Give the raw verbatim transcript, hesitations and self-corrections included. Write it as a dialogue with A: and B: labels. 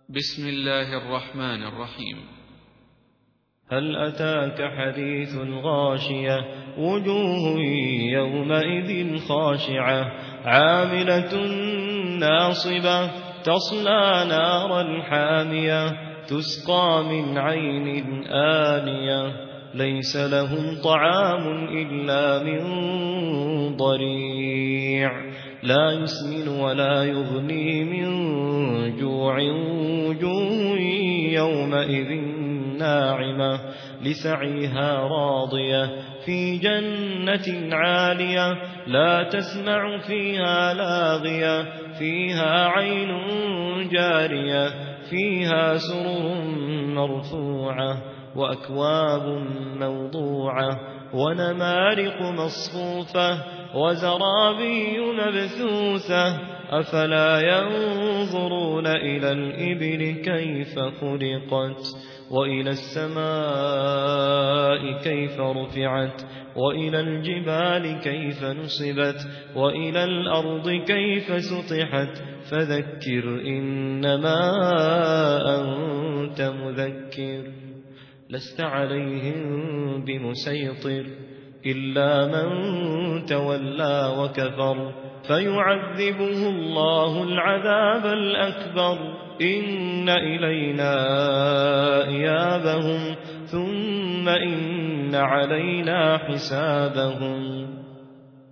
A: بسم الله الرحمن الرحيم.
B: هل أتاك حديث الغاشية وجوه يومئذ خاشعة عاملة ناصبة تصلى نارا حامية تسقى من عين آنية ليس لهم طعام إلا من ضريع لا يسمن ولا يغني من جوع وجوه يومئذ ناعمة لسعيها راضية في جنة عالية لا تسمع فيها لاغية فيها عين جارية فيها سرر مرفوعة وأكواب موضوعة ونمارق مصفوفة وزرابي مبثوثة أفلا ينظرون إلى الإبل كيف خلقت وإلى السماء كيف رفعت وإلى الجبال كيف نصبت وإلى الأرض كيف سطحت فذكر إنما أنت مذكر لست عليهم بمسيطر إلا من تولى وكفر فيعذبه الله العذاب الأكبر إن إلينا إيابهم ثم إن علينا حسابهم